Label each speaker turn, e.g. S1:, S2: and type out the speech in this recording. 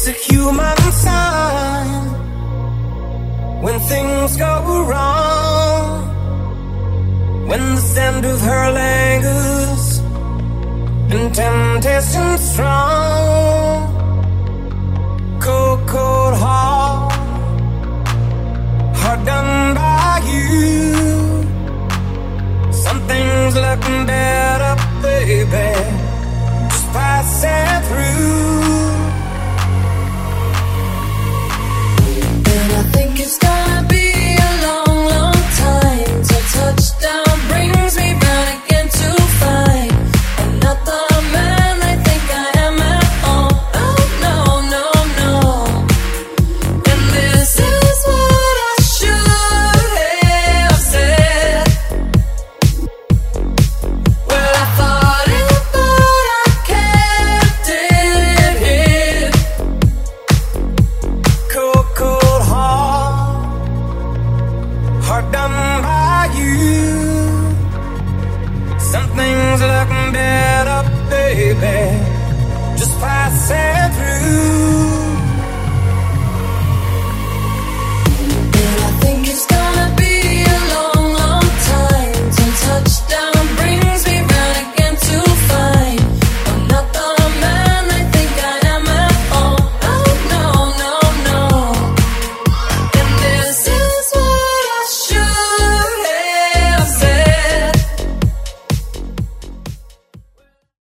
S1: It's a human sign when things go wrong, when the scent of her lingers and temptation strong. Cold, cold heart, hard done by you. Something's looking better, baby, just passing through. And I think it's gonna be a long, long time till touchdown brings me round again to find another man I think I am at home. Oh no, no, no. And this is what I should have said. Well, I thought it, but I kept it hid. Cold, cold heart, heart done by you. Something's looking better, baby, just passing